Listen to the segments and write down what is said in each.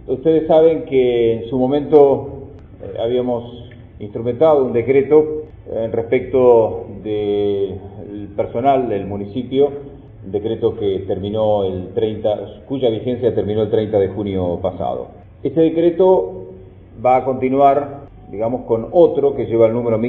Ustedes saben que en su momento habíamos instrumentado un decreto respecto del personal del municipio, un decreto que terminó cuya vigencia terminó el 30 de junio pasado. Este decreto va a continuar, digamos, con otro que lleva el número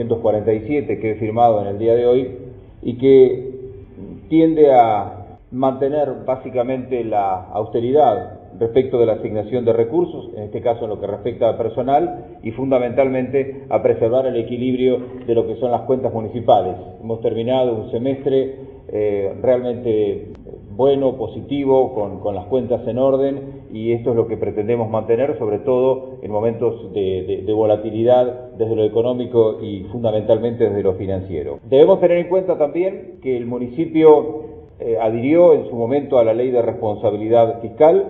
1447, que he firmado en el día de hoy, y que tiende a mantener básicamente la austeridad respecto de la asignación de recursos, en este caso en lo que respecta a personal, y fundamentalmente a preservar el equilibrio de lo que son las cuentas municipales. Hemos terminado un semestre realmente bueno, positivo, con las cuentas en orden, y esto es lo que pretendemos mantener, sobre todo en momentos de volatilidad desde lo económico y fundamentalmente desde lo financiero. Debemos tener en cuenta también que el municipio adhirió en su momento a la Ley de Responsabilidad Fiscal,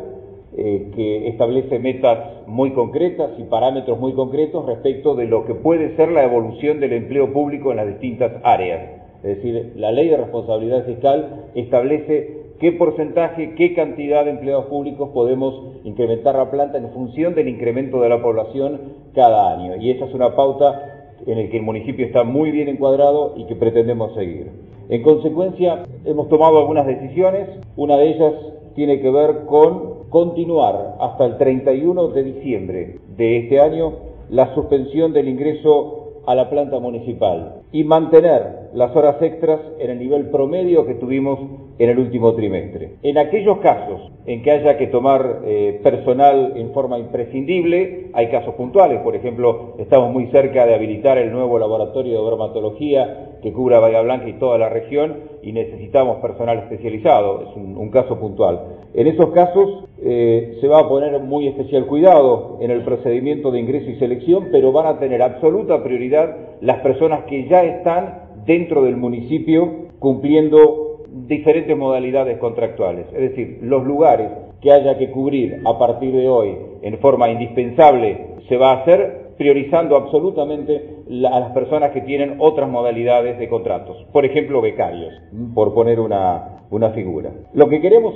que establece metas muy concretas y parámetros muy concretos respecto de lo que puede ser la evolución del empleo público en las distintas áreas. Es decir, la Ley de Responsabilidad Fiscal establece qué porcentaje, qué cantidad de empleados públicos podemos incrementar la planta en función del incremento de la población cada año. Y esa es una pauta en la que el municipio está muy bien encuadrado y que pretendemos seguir. En consecuencia, hemos tomado algunas decisiones. Una de ellas tiene que ver con continuar hasta el 31 de diciembre de este año la suspensión del ingreso a la planta municipal y mantener las horas extras en el nivel promedio que tuvimos en el último trimestre. En aquellos casos en que haya que tomar personal en forma imprescindible, hay casos puntuales. Por ejemplo, estamos muy cerca de habilitar el nuevo laboratorio de bromatología que cubra Bahía Blanca y toda la región, y necesitamos personal especializado, es un caso puntual. En esos casos se va a poner muy especial cuidado en el procedimiento de ingreso y selección, pero van a tener absoluta prioridad las personas que ya están dentro del municipio cumpliendo diferentes modalidades contractuales. Es decir, los lugares que haya que cubrir a partir de hoy en forma indispensable se va a hacer priorizando absolutamente a las personas que tienen otras modalidades de contratos, por ejemplo becarios, por poner una figura. Lo que queremos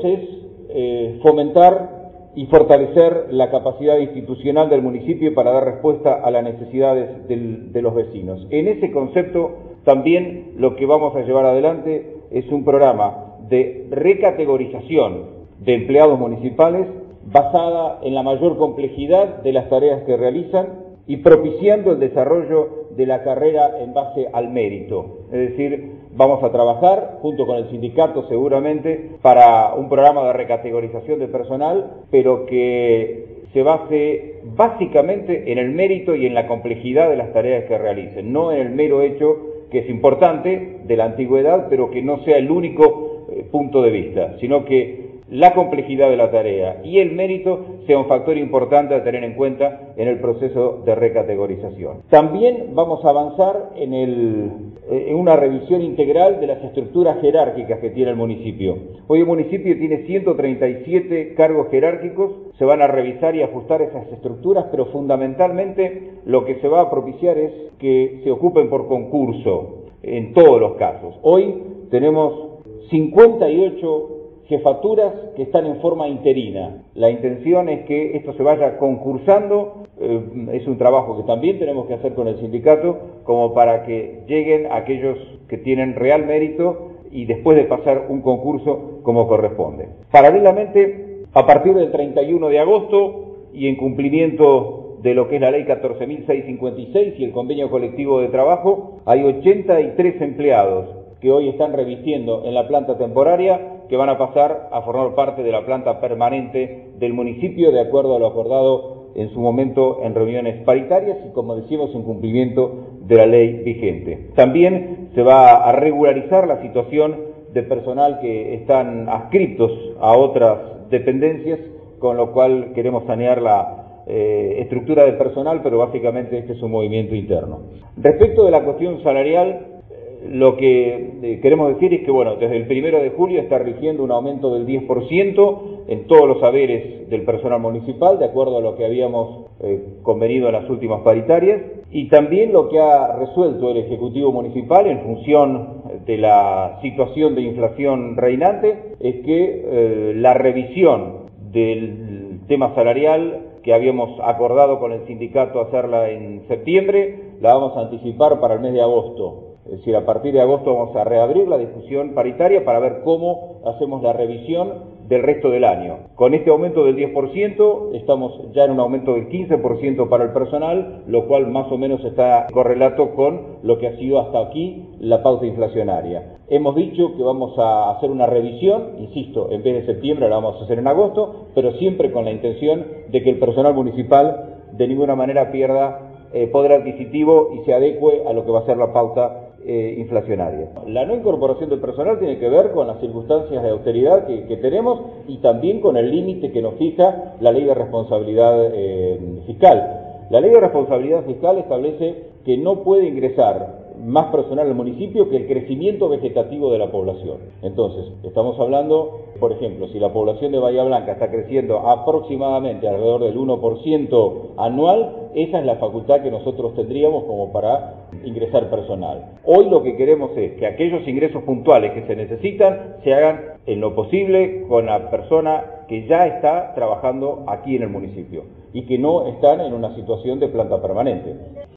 es fomentar y fortalecer la capacidad institucional del municipio para dar respuesta a las necesidades de los vecinos. En ese concepto también lo que vamos a llevar adelante es un programa de recategorización de empleados municipales basada en la mayor complejidad de las tareas que realizan y propiciando el desarrollo de la carrera en base al mérito. Es decir, vamos a trabajar junto con el sindicato seguramente para un programa de recategorización de personal, pero que se base básicamente en el mérito y en la complejidad de las tareas que realicen, no en el mero hecho, que es importante, de la antigüedad, pero que no sea el único punto de vista, sino que la complejidad de la tarea y el mérito sea un factor importante a tener en cuenta en el proceso de recategorización. También vamos a avanzar en una revisión integral de las estructuras jerárquicas que tiene el municipio. Hoy el municipio tiene 137 cargos jerárquicos, se van a revisar y ajustar esas estructuras, pero fundamentalmente lo que se va a propiciar es que se ocupen por concurso en todos los casos. Hoy tenemos 58 jefaturas que están en forma interina. La intención es que esto se vaya concursando, es un trabajo que también tenemos que hacer con el sindicato, como para que lleguen aquellos que tienen real mérito y después de pasar un concurso como corresponde. Paralelamente, a partir del 31 de agosto y en cumplimiento de lo que es la ley 14.656 y el convenio colectivo de trabajo, hay 83 empleados que hoy están revistiendo en la planta temporaria, que van a pasar a formar parte de la planta permanente del municipio, de acuerdo a lo acordado en su momento en reuniones paritarias y, como decimos, en cumplimiento de la ley vigente. También se va a regularizar la situación de personal que están adscritos a otras dependencias, con lo cual queremos sanear la estructura de personal, pero básicamente este es un movimiento interno. Respecto de la cuestión salarial, lo que queremos decir es que, bueno, desde el 1 de julio está rigiendo un aumento del 10% en todos los haberes del personal municipal, de acuerdo a lo que habíamos convenido en las últimas paritarias, y también lo que ha resuelto el Ejecutivo Municipal en función de la situación de inflación reinante es que la revisión del tema salarial, que habíamos acordado con el sindicato hacerla en septiembre, la vamos a anticipar para el mes de agosto. Es decir, a partir de agosto vamos a reabrir la discusión paritaria para ver cómo hacemos la revisión del resto del año. Con este aumento del 10%, estamos ya en un aumento del 15% para el personal, lo cual más o menos está en correlato con lo que ha sido hasta aquí la pauta inflacionaria. Hemos dicho que vamos a hacer una revisión, insisto, en vez de septiembre la vamos a hacer en agosto, pero siempre con la intención de que el personal municipal de ninguna manera pierda poder adquisitivo y se adecue a lo que va a ser la pauta inflacionaria. La no incorporación del personal tiene que ver con las circunstancias de austeridad que tenemos y también con el límite que nos fija la Ley de Responsabilidad Fiscal. La Ley de Responsabilidad Fiscal establece que no puede ingresar más personal al municipio que el crecimiento vegetativo de la población. Entonces, estamos hablando, por ejemplo, si la población de Bahía Blanca está creciendo aproximadamente alrededor del 1% anual, esa es la facultad que nosotros tendríamos como para ingresar personal. Hoy lo que queremos es que aquellos ingresos puntuales que se necesitan se hagan en lo posible con la persona que ya está trabajando aquí en el municipio y que no están en una situación de planta permanente.